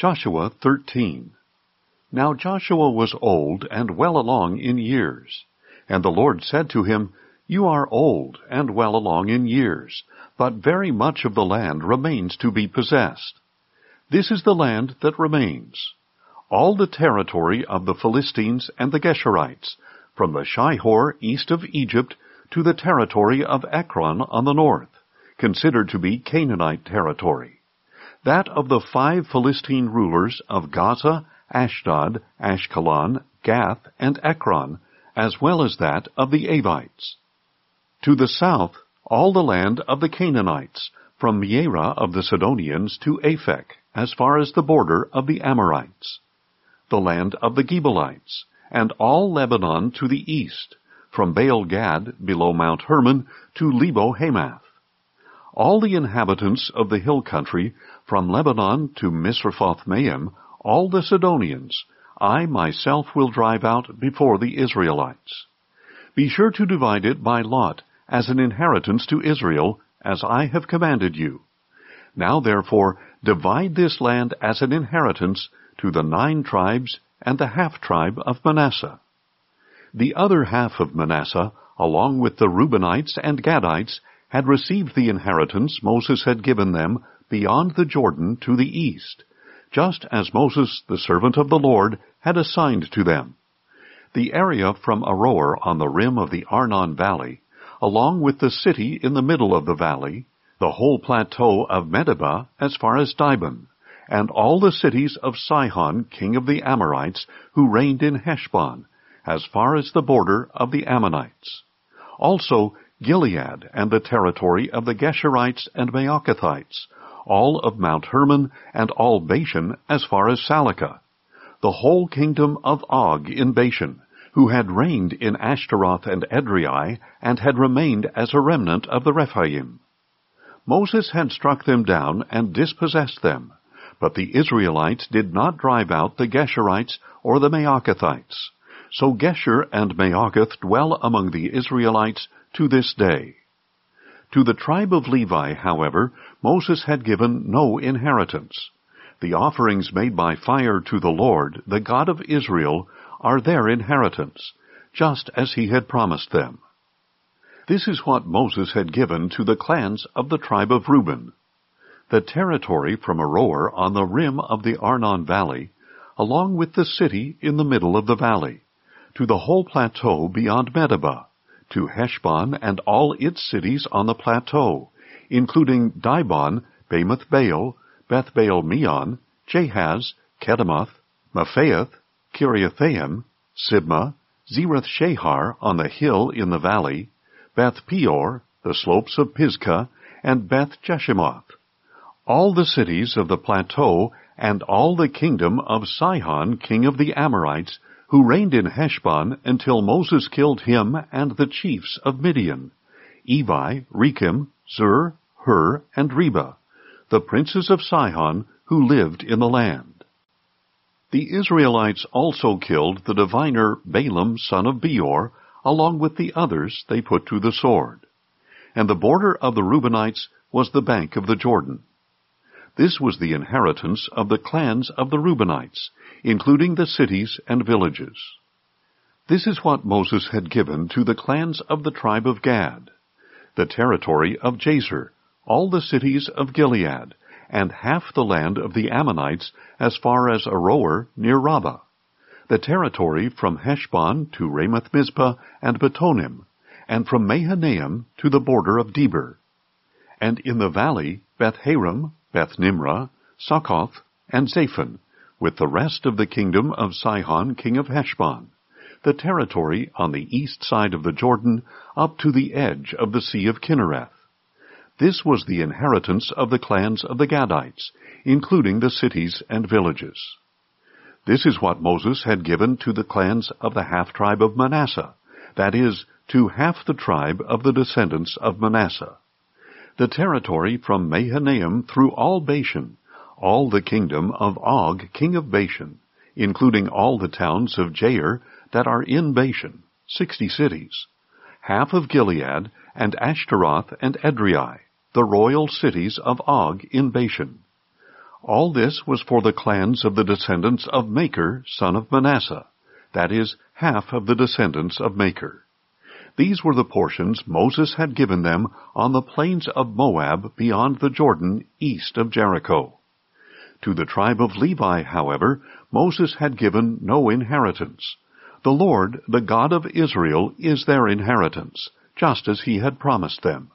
Joshua 13. Now Joshua was old and well along in years. And the Lord said to him, You are old and well along in years, but very much of the land remains to be possessed. This is the land that remains: all the territory of the Philistines and the Geshurites, from the Shihor east of Egypt to the territory of Ekron on the north, considered to be Canaanite territory. That of the 5 Philistine rulers of Gaza, Ashdod, Ashkelon, Gath, and Ekron, as well as that of the Avites. To the south, all the land of the Canaanites, from Mearah of the Sidonians to Aphek, as far as the border of the Amorites. The land of the Gebalites, and all Lebanon to the east, from Baal-Gad below Mount Hermon to Lebo-Hamath. All the inhabitants of the hill country, from Lebanon to Misrephoth-Maim, all the Sidonians, I myself will drive out before the Israelites. Be sure to divide it by lot, as an inheritance to Israel, as I have commanded you. Now therefore divide this land as an inheritance to the 9 tribes and the half-tribe of Manasseh. The other half of Manasseh, along with the Reubenites and Gadites, had received the inheritance Moses had given them beyond the Jordan to the east, just as Moses, the servant of the Lord, had assigned to them. The area from Aroer on the rim of the Arnon Valley, along with the city in the middle of the valley, the whole plateau of Medeba as far as Dibon, and all the cities of Sihon, king of the Amorites, who reigned in Heshbon, as far as the border of the Ammonites. Also Gilead and the territory of the Geshurites and Maacathites, all of Mount Hermon, and all Bashan as far as Salekah, the whole kingdom of Og in Bashan, who had reigned in Ashtaroth and Edrei, and had remained as a remnant of the Rephaim. Moses had struck them down and dispossessed them, but the Israelites did not drive out the Geshurites or the Maacathites. So Gesher and Maacath dwell among the Israelites to this day. To the tribe of Levi, however, Moses had given no inheritance. The offerings made by fire to the Lord, the God of Israel, are their inheritance, just as he had promised them. This is what Moses had given to the clans of the tribe of Reuben: the territory from Aroer on the rim of the Arnon Valley, along with the city in the middle of the valley, to the whole plateau beyond Medeba, to Heshbon and all its cities on the plateau, including Dibon, Bamoth Baal, Beth Baal Meon, Jahaz, Kedemoth, Mephaath, Kiriathaim, Sibmah, Zereth Shahar on the hill in the valley, Beth Peor, the slopes of Pisgah, and Beth Jeshimoth, all the cities of the plateau, and all the kingdom of Sihon, king of the Amorites, who reigned in Heshbon until Moses killed him and the chiefs of Midian, Evi, Rekem, Zur, Hur, and Reba, the princes of Sihon who lived in the land. The Israelites also killed the diviner Balaam son of Beor, along with the others they put to the sword. And the border of the Reubenites was the bank of the Jordan. This was the inheritance of the clans of the Reubenites, including the cities and villages. This is what Moses had given to the clans of the tribe of Gad: the territory of Jazer, all the cities of Gilead, and half the land of the Ammonites as far as Aroer near Rabbah, the territory from Heshbon to Ramoth-Mizpah and Betonim, and from Mahanaim to the border of Debir, and in the valley Beth-Haram, Beth-Nimrah, Succoth, and Zaphon, with the rest of the kingdom of Sihon king of Heshbon, the territory on the east side of the Jordan up to the edge of the Sea of Kinnereth. This was the inheritance of the clans of the Gadites, including the cities and villages. This is what Moses had given to the clans of the half-tribe of Manasseh, that is, to half the tribe of the descendants of Manasseh: the territory from Mahanaim through all Bashan, all the kingdom of Og king of Bashan, including all the towns of Jair that are in Bashan, 60 cities, half of Gilead, and Ashtaroth and Edrei, the royal cities of Og in Bashan. All this was for the clans of the descendants of Machir, son of Manasseh, that is, half of the descendants of Machir. These were the portions Moses had given them on the plains of Moab beyond the Jordan, east of Jericho. To the tribe of Levi, however, Moses had given no inheritance. The Lord, the God of Israel, is their inheritance, just as he had promised them.